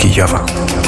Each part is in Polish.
Kijowa.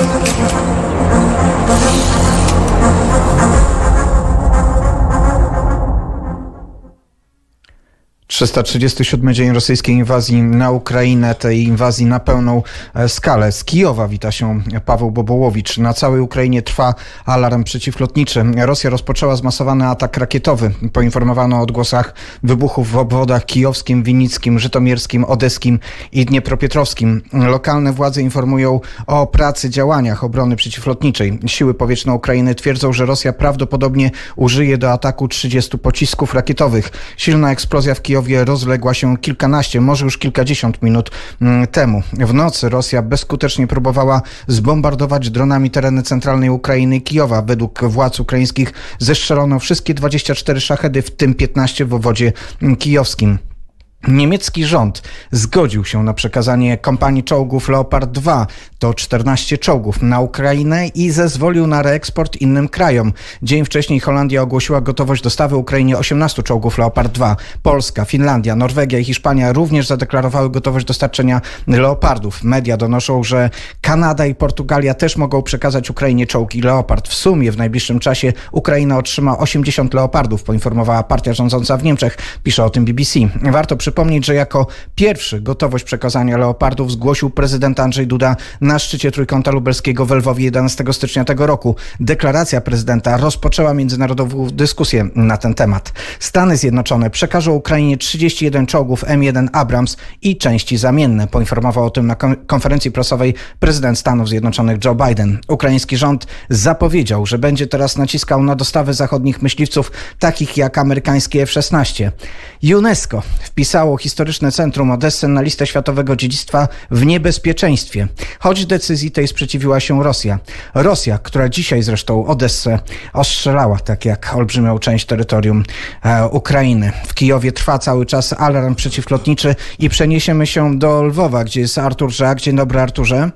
337 dzień rosyjskiej inwazji na Ukrainę, tej inwazji na pełną skalę. Z Kijowa wita się Paweł Bobołowicz. Na całej Ukrainie trwa alarm przeciwlotniczy. Rosja rozpoczęła zmasowany atak rakietowy. Poinformowano o odgłosach wybuchów w obwodach kijowskim, winnickim, żytomierskim, odeskim i dniepropietrowskim. Lokalne władze informują o pracy działaniach obrony przeciwlotniczej. Siły powietrzne Ukrainy twierdzą, że Rosja prawdopodobnie użyje do ataku 30 pocisków rakietowych. Silna eksplozja w Kijowie rozległa się kilkanaście, może już kilkadziesiąt minut temu. W nocy Rosja bezskutecznie próbowała zbombardować dronami tereny centralnej Ukrainy i Kijowa. Według władz ukraińskich zestrzelono wszystkie 24 szachedy, w tym 15 w obwodzie kijowskim. Niemiecki rząd zgodził się na przekazanie kompanii czołgów Leopard 2, to 14 czołgów, na Ukrainę i zezwolił na reeksport innym krajom. Dzień wcześniej Holandia ogłosiła gotowość dostawy Ukrainie 18 czołgów Leopard 2. Polska, Finlandia, Norwegia i Hiszpania również zadeklarowały gotowość dostarczenia Leopardów. Media donoszą, że Kanada i Portugalia też mogą przekazać Ukrainie czołgi Leopard. W sumie w najbliższym czasie Ukraina otrzyma 80 Leopardów, poinformowała partia rządząca w Niemczech. Pisze o tym BBC. Warto przypomnieć, że jako pierwszy gotowość przekazania Leopardów zgłosił prezydent Andrzej Duda na szczycie Trójkąta Lubelskiego w Lwowie 11 stycznia tego roku. Deklaracja prezydenta rozpoczęła międzynarodową dyskusję na ten temat. Stany Zjednoczone przekażą Ukrainie 31 czołgów M1 Abrams i części zamienne. Poinformował o tym na konferencji prasowej prezydent Stanów Zjednoczonych Joe Biden. Ukraiński rząd zapowiedział, że będzie teraz naciskał na dostawy zachodnich myśliwców, takich jak amerykańskie F-16. UNESCO wpisało historyczne centrum Odessy na listę światowego dziedzictwa w niebezpieczeństwie. Choć decyzji tej sprzeciwiła się Rosja. Rosja, która dzisiaj zresztą Odessę ostrzelała, tak jak olbrzymią część terytorium Ukrainy. W Kijowie trwa cały czas alarm przeciwlotniczy i przeniesiemy się do Lwowa, gdzie jest Artur Żak. Dzień dobry, Arturze.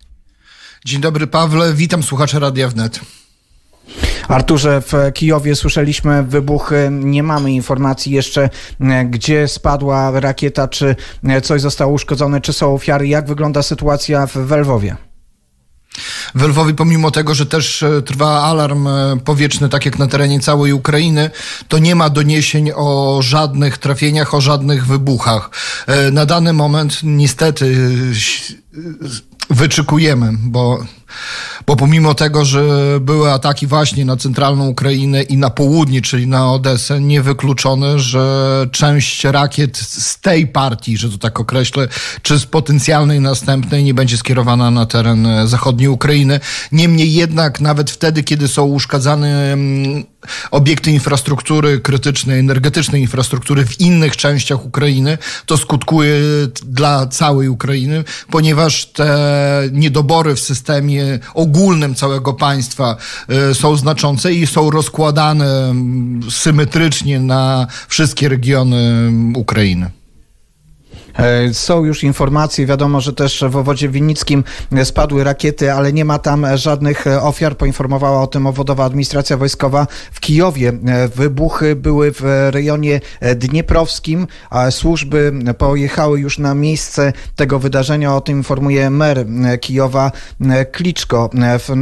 Dzień dobry, Pawle. Witam słuchaczy Radia Wnet. Arturze, w Kijowie słyszeliśmy wybuchy. Nie mamy informacji jeszcze, gdzie spadła rakieta, czy coś zostało uszkodzone, czy są ofiary. Jak wygląda sytuacja w Lwowie? W Lwowie, pomimo tego, że też trwa alarm powietrzny, tak jak na terenie całej Ukrainy, to nie ma doniesień o żadnych trafieniach, o żadnych wybuchach. Na dany moment niestety wyczekujemy, bo pomimo tego, że były ataki właśnie na centralną Ukrainę i na południe, czyli na Odessę, niewykluczone, że część rakiet z tej partii, że to tak określę, czy z potencjalnej następnej nie będzie skierowana na teren zachodniej Ukrainy. Niemniej jednak nawet wtedy, kiedy są uszkadzane obiekty infrastruktury krytycznej, energetycznej infrastruktury w innych częściach Ukrainy, to skutkuje dla całej Ukrainy, ponieważ te niedobory w systemie ogólnym całego państwa są znaczące i są rozkładane symetrycznie na wszystkie regiony Ukrainy. Są już informacje, wiadomo, że też w obwodzie winnickim spadły rakiety, ale nie ma tam żadnych ofiar. Poinformowała o tym obwodowa administracja wojskowa. W Kijowie wybuchy były w rejonie dnieprowskim, a służby pojechały już na miejsce tego wydarzenia. O tym informuje mer Kijowa Kliczko.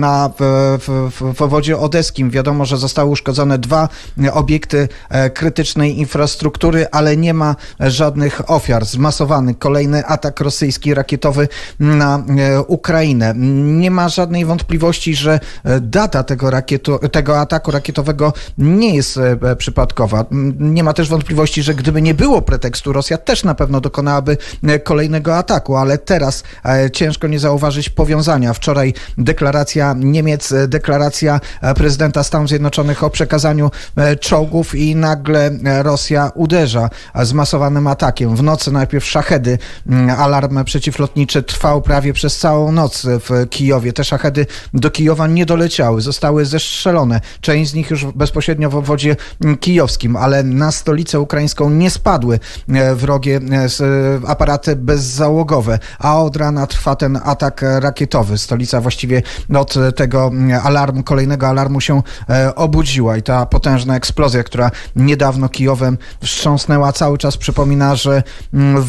W obwodzie odeskim wiadomo, że zostały uszkodzone 2 obiekty krytycznej infrastruktury, ale nie ma żadnych ofiar. Zmasowany kolejny atak rosyjski rakietowy na Ukrainę. Nie ma żadnej wątpliwości, że data tego ataku rakietowego nie jest przypadkowa. Nie ma też wątpliwości, że gdyby nie było pretekstu, Rosja też na pewno dokonałaby kolejnego ataku, ale teraz ciężko nie zauważyć powiązania. Wczoraj deklaracja Niemiec, deklaracja prezydenta Stanów Zjednoczonych o przekazaniu czołgów i nagle Rosja uderza zmasowanym atakiem. W nocy najpierw szachedy. Alarm przeciwlotniczy trwał prawie przez całą noc w Kijowie. Te szachedy do Kijowa nie doleciały, zostały zestrzelone. Część z nich już bezpośrednio w obwodzie kijowskim, ale na stolicę ukraińską nie spadły wrogie aparaty bezzałogowe, a od rana trwa ten atak rakietowy. Stolica właściwie od tego kolejnego alarmu się obudziła i ta potężna eksplozja, która niedawno Kijowem wstrząsnęła, cały czas przypomina, że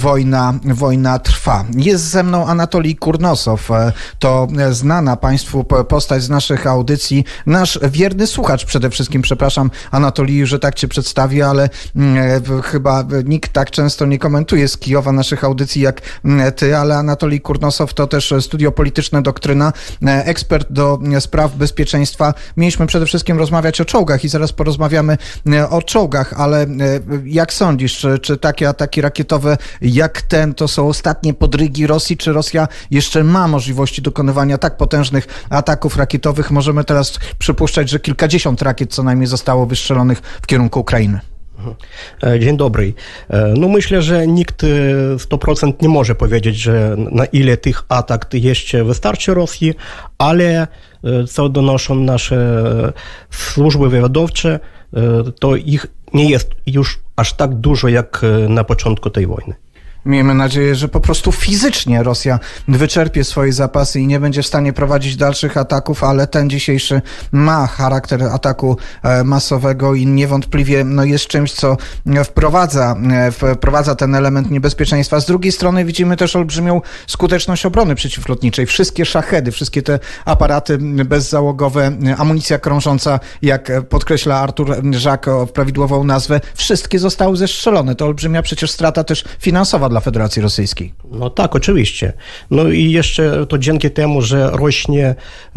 wojna trwa. Jest ze mną Anatolij Kurnosow. To znana Państwu postać z naszych audycji. Nasz wierny słuchacz przede wszystkim. Przepraszam, Anatoliju, że tak cię przedstawię, ale chyba nikt tak często nie komentuje z Kijowa naszych audycji jak ty, ale Anatolij Kurnosow to też Studio Polityczne Doktryna, ekspert do spraw bezpieczeństwa. Mieliśmy przede wszystkim rozmawiać o czołgach i zaraz porozmawiamy o czołgach, ale jak sądzisz, czy takie ataki rakietowe jak ten to są ostatnie podrygi Rosji, czy Rosja jeszcze ma możliwości dokonywania tak potężnych ataków rakietowych? Możemy teraz przypuszczać, że kilkadziesiąt rakiet co najmniej zostało wystrzelonych w kierunku Ukrainy. Dzień dobry. No myślę, że nikt 100% nie może powiedzieć, że na ile tych atak jeszcze wystarczy Rosji, ale co donoszą nasze służby wywiadowcze, to ich nie jest już aż tak dużo jak na początku tej wojny. Miejmy nadzieję, że po prostu fizycznie Rosja wyczerpie swoje zapasy i nie będzie w stanie prowadzić dalszych ataków, ale ten dzisiejszy ma charakter ataku masowego i niewątpliwie jest czymś, co wprowadza ten element niebezpieczeństwa. Z drugiej strony widzimy też olbrzymią skuteczność obrony przeciwlotniczej. Wszystkie szachedy, wszystkie te aparaty bezzałogowe, amunicja krążąca, jak podkreśla Artur Żak prawidłową nazwę, wszystkie zostały zestrzelone. To olbrzymia przecież strata też finansowa dla Federacji Rosyjskiej. No tak, oczywiście. No i jeszcze to dzięki temu, że rośnie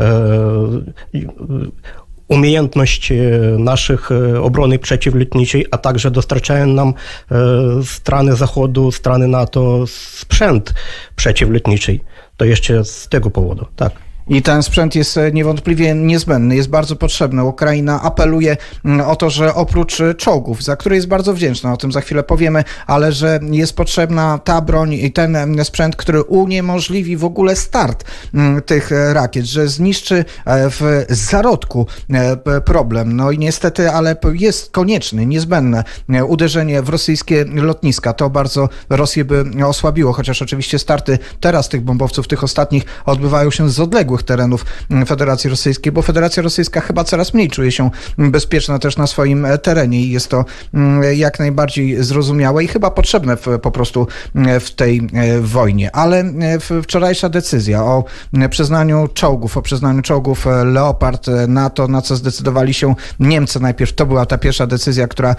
umiejętność naszych obrony przeciwlotniczej, a także dostarczają nam strony Zachodu, strony NATO sprzęt przeciwlotniczy. To jeszcze z tego powodu, tak. I ten sprzęt jest niewątpliwie niezbędny, jest bardzo potrzebny. Ukraina apeluje o to, że oprócz czołgów, za które jest bardzo wdzięczna, o tym za chwilę powiemy, ale że jest potrzebna ta broń i ten sprzęt, który uniemożliwi w ogóle start tych rakiet, że zniszczy w zarodku problem. No i niestety, ale jest konieczny, niezbędne uderzenie w rosyjskie lotniska. To bardzo Rosję by osłabiło, chociaż oczywiście starty teraz tych bombowców, tych ostatnich, odbywają się z odległych terenów Federacji Rosyjskiej, bo Federacja Rosyjska chyba coraz mniej czuje się bezpieczna też na swoim terenie i jest to jak najbardziej zrozumiałe i chyba potrzebne po prostu w tej wojnie. Ale wczorajsza decyzja o przyznaniu czołgów Leopard NATO, na co zdecydowali się Niemcy najpierw, to była ta pierwsza decyzja, która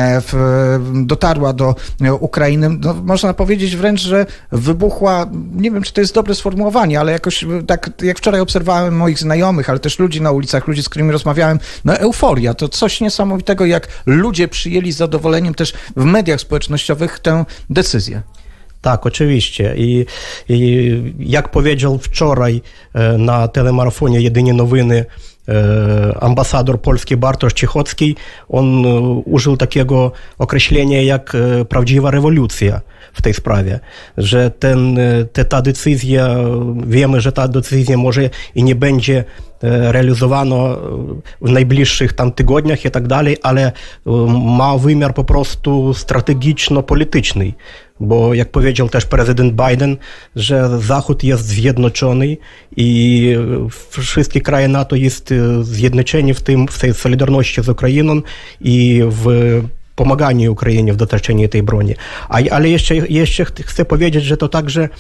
dotarła do Ukrainy. No, można powiedzieć wręcz, że wybuchła, nie wiem, czy to jest dobre sformułowanie, ale jakoś tak jak wczoraj obserwowałem moich znajomych, ale też ludzi na ulicach, ludzi, z którymi rozmawiałem, euforia. To coś niesamowitego, jak ludzie przyjęli z zadowoleniem też w mediach społecznościowych tę decyzję. Tak, oczywiście. I jak powiedział wczoraj na telemarafonie Jedynie Nowiny ambasador polski Bartosz Cichocki, on użył takiego określenia jak prawdziwa rewolucja w tej sprawie, że ta decyzja, wiemy, że ta decyzja może i nie będzie realizowana w najbliższych tam tygodniach i tak dalej, ale ma wymiar po prostu strategiczno-polityczny, bo jak powiedział też prezydent Biden, że Zachód jest zjednoczony i wszystkie kraje NATO jest zjednoczeni w tej solidarności z Ukrainą i w pomaganiu Ukrainie w dostarczeniu tej broni. Ale jeszcze chcę powiedzieć, że to także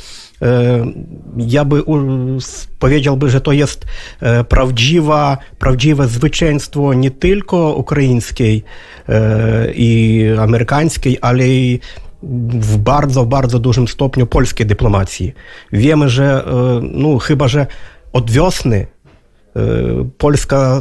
ja powiedziałbym, że to jest prawdziwe zwycięstwo nie tylko ukraińskiej i amerykańskiej, ale i w bardzo, bardzo dużym stopniu polskiej dyplomacji. Wiemy, że chyba, że od wiosny Polska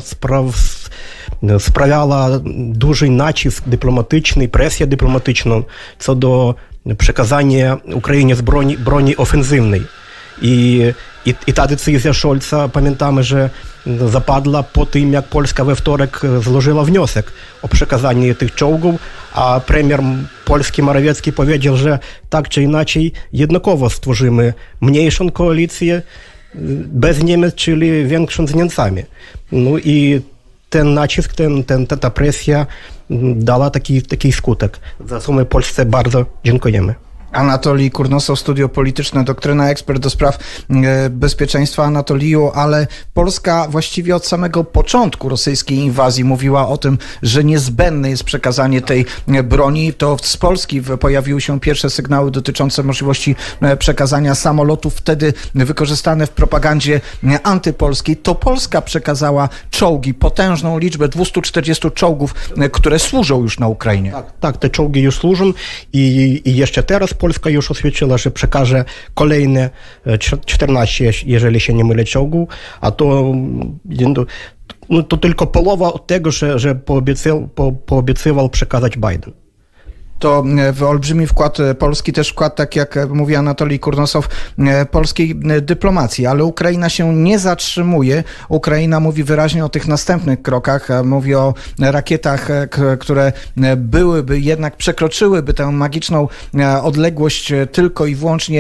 sprawiała duży nacisk dyplomatyczny, presję dyplomatyczną co do przekazania Ukrainie broni ofensywnej. I ta decyzja Scholza, pamiętamy, że zapadła po tym, jak Polska we wtorek złożyła wniosek o przekazanie tych czołgów, a premier polski Morawiecki powiedział, że tak czy inaczej jednakowo stworzymy mniejszą koalicję bez Niemiec, czyli większą z Niemcami. No i ten nacisk, ta presja dała taki skutek. Za co my Polsce bardzo dziękujemy. Anatolij Kurnosow, Studio Polityczne, Doktryna, ekspert do spraw bezpieczeństwa. Anatoliju, ale Polska właściwie od samego początku rosyjskiej inwazji mówiła o tym, że niezbędne jest przekazanie tej broni. To z Polski pojawiły się pierwsze sygnały dotyczące możliwości przekazania samolotów, wtedy wykorzystane w propagandzie antypolskiej. To Polska przekazała czołgi, potężną liczbę 240 czołgów, które służą już na Ukrainie. Tak, te czołgi już służą i jeszcze teraz Polska już oświadczyła, że przekaże kolejne 14, jeżeli się nie mylę, czołgów, a to tylko połowa od tego, że poobiecywał przekazać Biden. To olbrzymi wkład Polski, też wkład, tak jak mówi Anatolij Kurnosow, polskiej dyplomacji, ale Ukraina się nie zatrzymuje. Ukraina mówi wyraźnie o tych następnych krokach, mówi o rakietach, które jednak przekroczyłyby tę magiczną odległość tylko i wyłącznie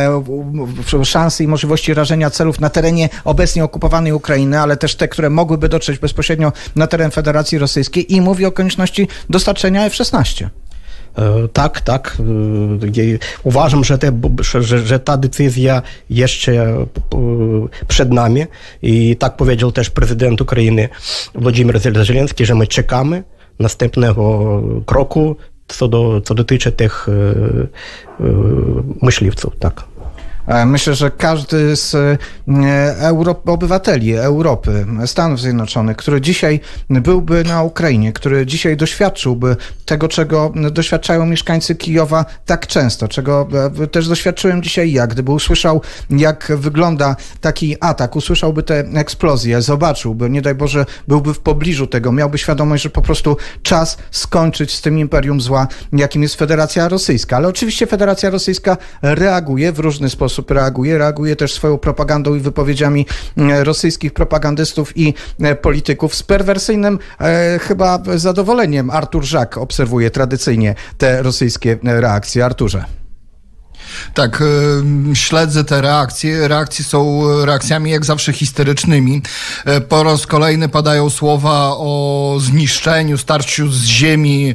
szansy i możliwości rażenia celów na terenie obecnie okupowanej Ukrainy, ale też te, które mogłyby dotrzeć bezpośrednio na teren Federacji Rosyjskiej, i mówi o konieczności dostarczenia F-16. Tak. Uważam, że ta decyzja jeszcze przed nami i tak powiedział też prezydent Ukrainy Władimir Zełenski, że my czekamy następnego kroku, co dotyczy tych myśliwców, tak. Myślę, że każdy z obywateli Europy, Stanów Zjednoczonych, który dzisiaj byłby na Ukrainie, który dzisiaj doświadczyłby tego, czego doświadczają mieszkańcy Kijowa tak często, czego też doświadczyłem dzisiaj ja, gdyby usłyszał, jak wygląda taki atak, usłyszałby te eksplozje, zobaczyłby, nie daj Boże, byłby w pobliżu tego, miałby świadomość, że po prostu czas skończyć z tym imperium zła, jakim jest Federacja Rosyjska. Ale oczywiście Federacja Rosyjska reaguje w różny sposób, reaguje też swoją propagandą i wypowiedziami rosyjskich propagandystów i polityków. Z perwersyjnym chyba zadowoleniem Artur Żak obserwuje tradycyjnie te rosyjskie reakcje. Arturze. Tak, śledzę te reakcje. Reakcje są reakcjami jak zawsze histerycznymi. Po raz kolejny padają słowa o zniszczeniu, starciu z ziemi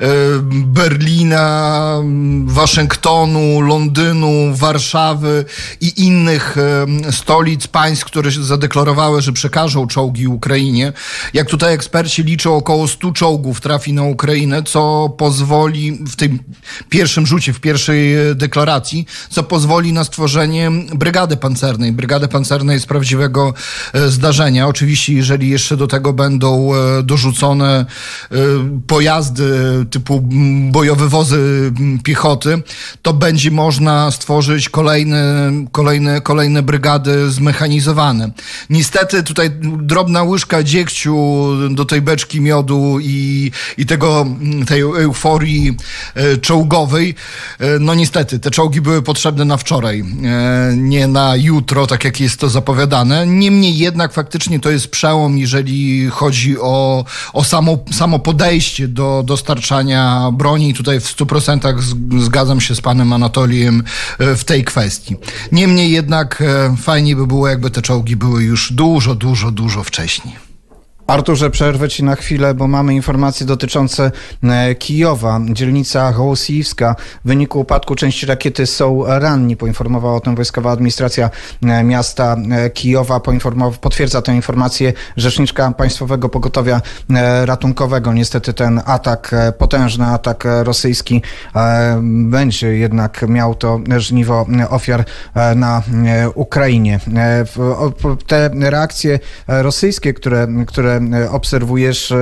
Berlina, Waszyngtonu, Londynu, Warszawy i innych stolic, państw, które zadeklarowały, że przekażą czołgi Ukrainie. Jak tutaj eksperci liczą, około 100 czołgów trafi na Ukrainę, co pozwoli w tym pierwszym rzucie, w pierwszej deklaracji, co pozwoli na stworzenie brygady pancernej. Brygady pancernej z prawdziwego zdarzenia. Oczywiście, jeżeli jeszcze do tego będą dorzucone pojazdy typu bojowe wozy piechoty, to będzie można stworzyć kolejne brygady zmechanizowane. Niestety tutaj drobna łyżka dziegciu do tej beczki miodu i tej euforii czołgowej. No niestety, te czołgi były potrzebne na wczoraj, nie na jutro, tak jak jest to zapowiadane. Niemniej jednak faktycznie to jest przełom, jeżeli chodzi o samo podejście do dostarczania broni. I tutaj w 100% zgadzam się z panem Anatolijem w tej kwestii. Niemniej jednak fajnie by było, jakby te czołgi były już dużo wcześniej. Arturze, przerwę ci na chwilę, bo mamy informacje dotyczące Kijowa. Dzielnica Hołosijska. W wyniku upadku części rakiety są ranni. Poinformowała o tym Wojskowa Administracja Miasta Kijowa. Potwierdza tę informację rzeczniczka Państwowego Pogotowia Ratunkowego. Niestety ten atak, potężny atak rosyjski będzie jednak miał to żniwo ofiar na Ukrainie. Te reakcje rosyjskie, które obserwujesz,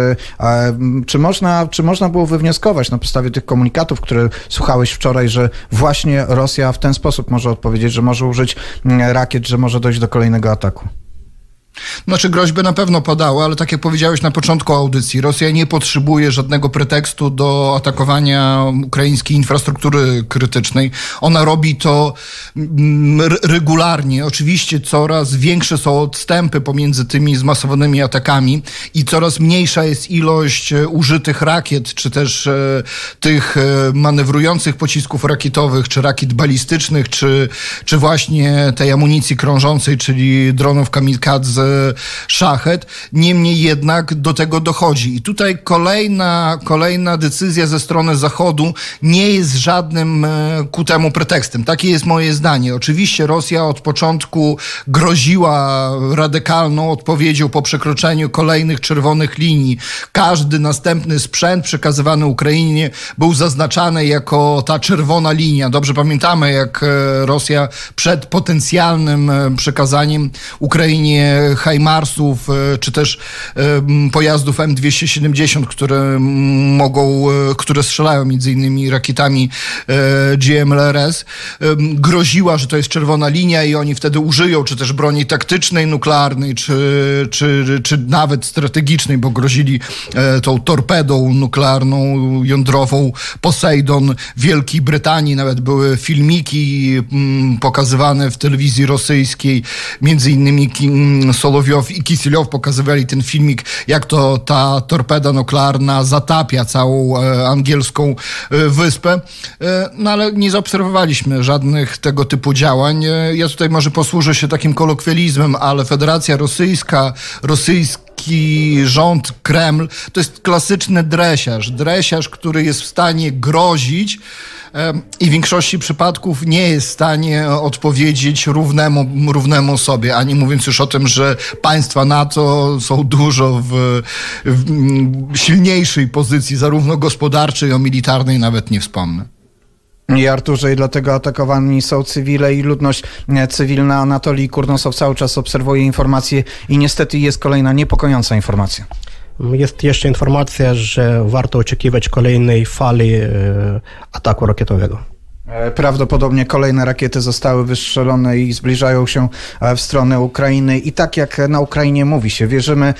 czy można było wywnioskować na podstawie tych komunikatów, które słuchałeś wczoraj, że właśnie Rosja w ten sposób może odpowiedzieć, że może użyć rakiet, że może dojść do kolejnego ataku? Znaczy groźby na pewno padały, ale tak jak powiedziałeś na początku audycji, Rosja nie potrzebuje żadnego pretekstu do atakowania ukraińskiej infrastruktury krytycznej. Ona robi to regularnie. Oczywiście coraz większe są odstępy pomiędzy tymi zmasowanymi atakami i coraz mniejsza jest ilość użytych rakiet, czy też tych manewrujących pocisków rakietowych, czy rakiet balistycznych, czy właśnie tej amunicji krążącej, czyli dronów kamikadze szachet. Niemniej jednak do tego dochodzi. I tutaj kolejna decyzja ze strony Zachodu nie jest żadnym ku temu pretekstem. Takie jest moje zdanie. Oczywiście Rosja od początku groziła radykalną odpowiedzią po przekroczeniu kolejnych czerwonych linii. Każdy następny sprzęt przekazywany Ukrainie był zaznaczany jako ta czerwona linia. Dobrze pamiętamy, jak Rosja przed potencjalnym przekazaniem Ukrainie HIMARS-ów, czy też pojazdów M270, które strzelają między innymi rakietami GMLRS, groziła, że to jest czerwona linia i oni wtedy użyją, czy też broni taktycznej, nuklearnej, czy nawet strategicznej, bo grozili tą torpedą nuklearną, jądrową Poseidon Wielkiej Brytanii. Nawet były filmiki pokazywane w telewizji rosyjskiej, między innymi Solowiow i Kisiliow pokazywali ten filmik, jak to ta torpeda nuklearna zatapia całą angielską wyspę. No ale nie zaobserwowaliśmy żadnych tego typu działań. Ja tutaj może posłużę się takim kolokwializmem, ale Federacja Rosyjska, rosyjski rząd, Kreml, to jest klasyczny dresiarz, który jest w stanie grozić i w większości przypadków nie jest w stanie odpowiedzieć równemu sobie, a nie mówiąc już o tym, że państwa NATO są dużo w silniejszej pozycji, zarówno gospodarczej, jak i militarnej, nawet nie wspomnę. I Arturze, i dlatego atakowani są cywile i ludność cywilna. Anatolij Kurnosow cały czas obserwuje informacje i niestety jest kolejna niepokojąca informacja. Jest jeszcze informacja, że warto oczekiwać kolejnej fali ataku rakietowego. Prawdopodobnie kolejne rakiety zostały wystrzelone i zbliżają się w stronę Ukrainy. I tak jak na Ukrainie mówi się, wierzymy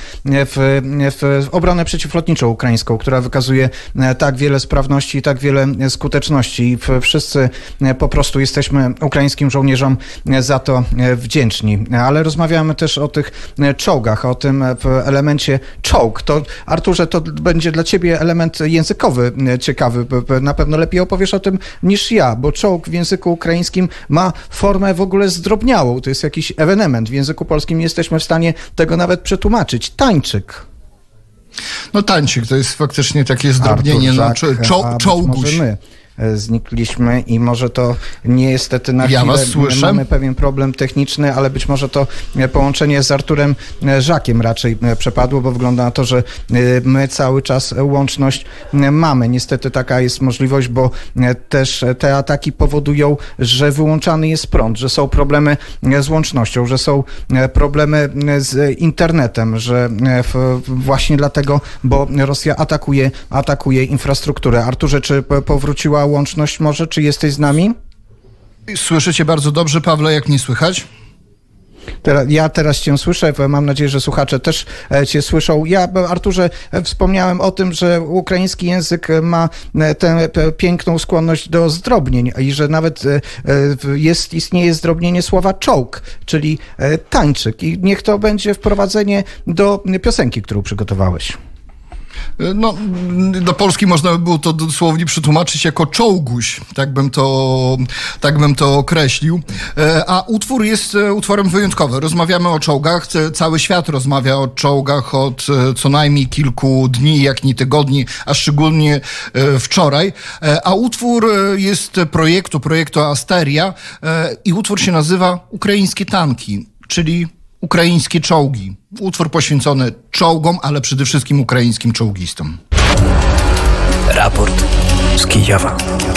w obronę przeciwlotniczą ukraińską, która wykazuje tak wiele sprawności i tak wiele skuteczności. I wszyscy po prostu jesteśmy ukraińskim żołnierzom za to wdzięczni. Ale rozmawiamy też o tych czołgach, o tym elemencie czołg. To, Arturze, to będzie dla ciebie element językowy ciekawy. Na pewno lepiej opowiesz o tym niż ja, bo czołg w języku ukraińskim ma formę w ogóle zdrobniałą. To jest jakiś ewenement. W języku polskim nie jesteśmy w stanie tego nawet przetłumaczyć. Tańczyk. No tańczyk to jest faktycznie takie zdrobnienie, czołguś. Znikliśmy i może to niestety na chwilę mamy pewien problem techniczny, ale być może to połączenie z Arturem Żakiem raczej przepadło, bo wygląda na to, że my cały czas łączność mamy. Niestety taka jest możliwość, bo też te ataki powodują, że wyłączany jest prąd, że są problemy z łącznością, że są problemy z internetem, że właśnie dlatego, bo Rosja atakuje infrastrukturę. Arturze, czy powróciła łączność może? Czy jesteś z nami? Słyszycie bardzo dobrze, Pawle, jak mnie słychać? Ja teraz cię słyszę, mam nadzieję, że słuchacze też cię słyszą. Ja, Arturze, wspomniałem o tym, że ukraiński język ma tę piękną skłonność do zdrobnień i że nawet istnieje zdrobnienie słowa czołg, czyli tańczyk. I niech to będzie wprowadzenie do piosenki, którą przygotowałeś. No, do Polski można by było to dosłownie przetłumaczyć jako czołguś, tak bym to określił. A utwór jest utworem wyjątkowym. Rozmawiamy o czołgach, cały świat rozmawia o czołgach od co najmniej kilku dni, jak nie tygodni, a szczególnie wczoraj. A utwór jest projektu Asteria i utwór się nazywa Ukraińskie tanki, czyli ukraińskie czołgi. Utwór poświęcony czołgom, ale przede wszystkim ukraińskim czołgistom. Raport z Kijowa.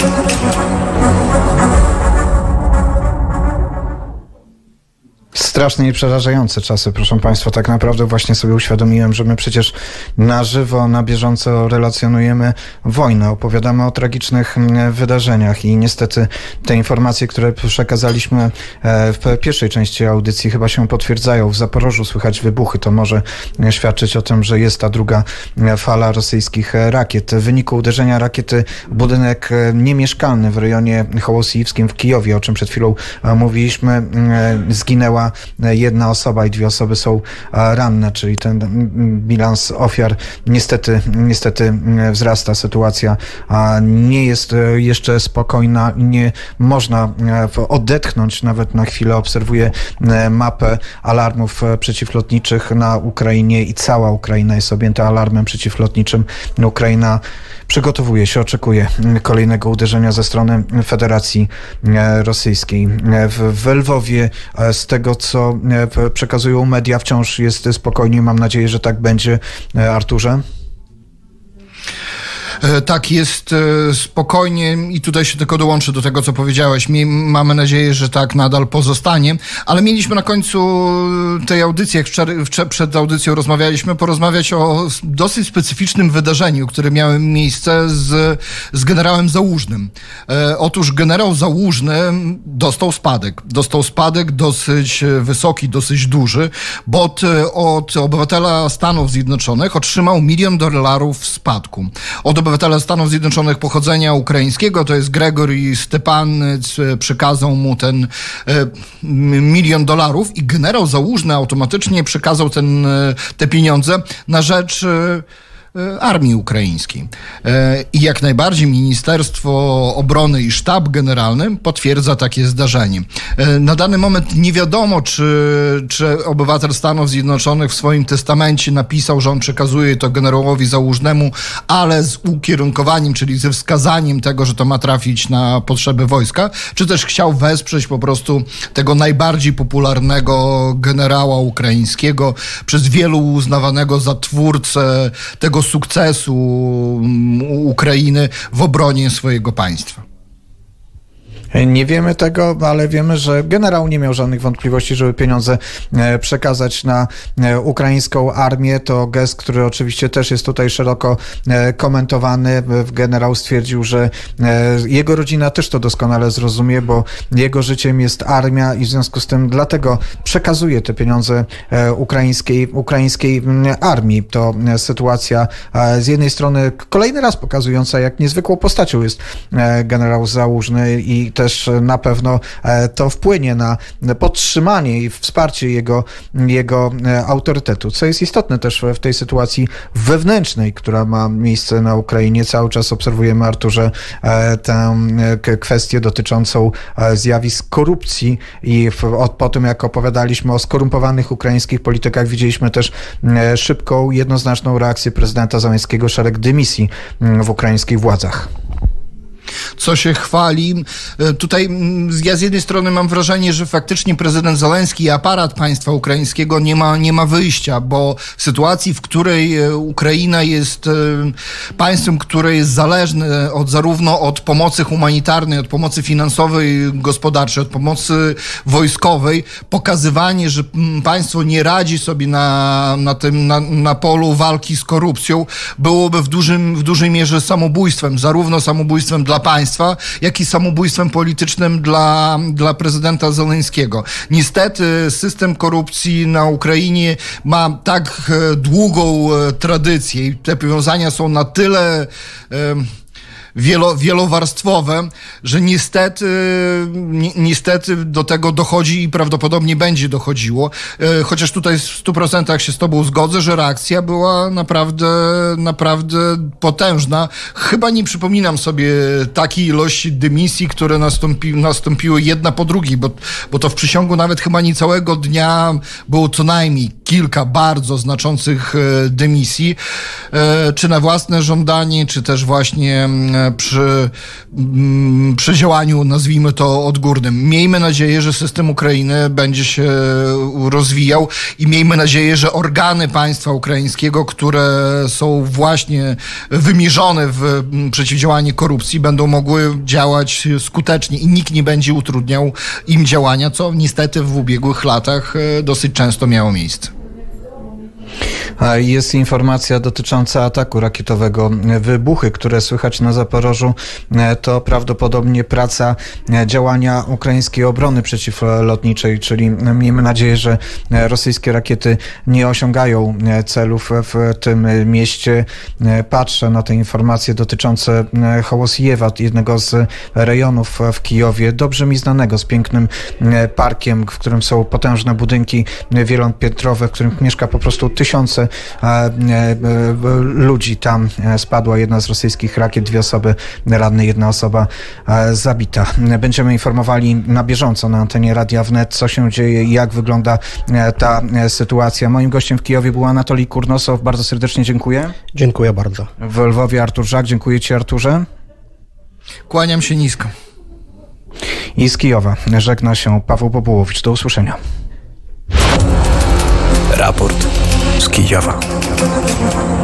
Straszne i przerażające czasy, proszę Państwa. Tak naprawdę właśnie sobie uświadomiłem, że my przecież na żywo, na bieżąco relacjonujemy wojnę, opowiadamy o tragicznych wydarzeniach i niestety te informacje, które przekazaliśmy w pierwszej części audycji chyba się potwierdzają. W Zaporożu słychać wybuchy. To może świadczyć o tym, że jest ta druga fala rosyjskich rakiet. W wyniku uderzenia rakiety w budynek niemieszkalny w rejonie Hołosijewskim w Kijowie, o czym przed chwilą mówiliśmy, zginęła jedna osoba i 2 osoby są ranne, czyli ten bilans ofiar niestety wzrasta. Sytuacja nie jest jeszcze spokojna i nie można odetchnąć nawet na chwilę. Obserwuję mapę alarmów przeciwlotniczych na Ukrainie i cała Ukraina jest objęta alarmem przeciwlotniczym. Ukraina przygotowuje się, oczekuje kolejnego uderzenia ze strony Federacji Rosyjskiej. W Lwowie, z tego co przekazują media, wciąż jest spokojnie. Mam nadzieję, że tak będzie. Arturze? Tak, jest spokojnie i tutaj się tylko dołączę do tego, co powiedziałeś. Mamy nadzieję, że tak nadal pozostanie, ale mieliśmy na końcu tej audycji, jak przed audycją rozmawialiśmy, porozmawiać o dosyć specyficznym wydarzeniu, które miało miejsce z generałem Załużnym. Otóż generał Załużny dostał spadek dosyć wysoki, dosyć duży, bo od obywatela Stanów Zjednoczonych otrzymał $1 milion spadku. Od obywatela Stanów Zjednoczonych pochodzenia ukraińskiego, to jest Gregory Stepanyc, przekazał mu ten $1 milion i generał Załużny automatycznie przekazał te pieniądze na rzecz armii ukraińskiej. I jak najbardziej Ministerstwo Obrony i Sztab Generalny potwierdza takie zdarzenie. Na dany moment nie wiadomo, czy obywatel Stanów Zjednoczonych w swoim testamencie napisał, że on przekazuje to generałowi Załużnemu, ale z ukierunkowaniem, czyli ze wskazaniem tego, że to ma trafić na potrzeby wojska, czy też chciał wesprzeć po prostu tego najbardziej popularnego generała ukraińskiego, przez wielu uznawanego za twórcę tego sukcesu Ukrainy w obronie swojego państwa. Nie wiemy tego, ale wiemy, że generał nie miał żadnych wątpliwości, żeby pieniądze przekazać na ukraińską armię. To gest, który oczywiście też jest tutaj szeroko komentowany. Generał stwierdził, że jego rodzina też to doskonale zrozumie, bo jego życiem jest armia i w związku z tym dlatego przekazuje te pieniądze ukraińskiej armii. To sytuacja z jednej strony kolejny raz pokazująca, jak niezwykłą postacią jest generał Załużny i też na pewno to wpłynie na podtrzymanie i wsparcie jego autorytetu, co jest istotne też w tej sytuacji wewnętrznej, która ma miejsce na Ukrainie. Cały czas obserwujemy, Arturze, tę kwestię dotyczącą zjawisk korupcji i po tym, jak opowiadaliśmy o skorumpowanych ukraińskich politykach, widzieliśmy też szybką, jednoznaczną reakcję prezydenta Zełenskiego, szereg dymisji w ukraińskich władzach. Co się chwali. Tutaj ja z jednej strony mam wrażenie, że faktycznie prezydent Zełenski i aparat państwa ukraińskiego nie ma wyjścia, bo w sytuacji, w której Ukraina jest państwem, które jest zależne zarówno od pomocy humanitarnej, od pomocy finansowej, gospodarczej, od pomocy wojskowej, pokazywanie, że państwo nie radzi sobie na polu walki z korupcją, byłoby w dużej mierze samobójstwem, zarówno samobójstwem dla państwa, jak i samobójstwem politycznym dla prezydenta Zełenskiego. Niestety system korupcji na Ukrainie ma tak długą tradycję i te powiązania są na tyle wielowarstwowe, że niestety do tego dochodzi i prawdopodobnie będzie dochodziło. Chociaż tutaj w 100% się z tobą zgodzę, że reakcja była naprawdę potężna. Chyba nie przypominam sobie takiej ilości dymisji, które nastąpiły jedna po drugiej, bo to w przeciągu nawet chyba niecałego dnia było co najmniej kilka bardzo znaczących dymisji, czy na własne żądanie, czy też właśnie przy działaniu, nazwijmy to, odgórnym. Miejmy nadzieję, że system Ukrainy będzie się rozwijał i miejmy nadzieję, że organy państwa ukraińskiego, które są właśnie wymierzone w przeciwdziałanie korupcji, będą mogły działać skutecznie i nikt nie będzie utrudniał im działania, co niestety w ubiegłych latach dosyć często miało miejsce. Jest informacja dotycząca ataku rakietowego. Wybuchy, które słychać na Zaporożu, to prawdopodobnie praca działania ukraińskiej obrony przeciwlotniczej, czyli miejmy nadzieję, że rosyjskie rakiety nie osiągają celów w tym mieście. Patrzę na te informacje dotyczące Hołosijewa, jednego z rejonów w Kijowie, dobrze mi znanego, z pięknym parkiem, w którym są potężne budynki wielopiętrowe, w którym mieszka po prostu tysiące ludzi. Tam spadła jedna z rosyjskich rakiet, 2 osoby ranne, 1 osoba zabita. Będziemy informowali na bieżąco na antenie Radia Wnet, co się dzieje i jak wygląda ta sytuacja. Moim gościem w Kijowie był Anatolij Kurnosow. Bardzo serdecznie dziękuję. Dziękuję bardzo. W Lwowie Artur Żak. Dziękuję Ci, Arturze. Kłaniam się nisko. I z Kijowa żegna się Paweł Bobołowicz. Do usłyszenia. Raport z Kijowa.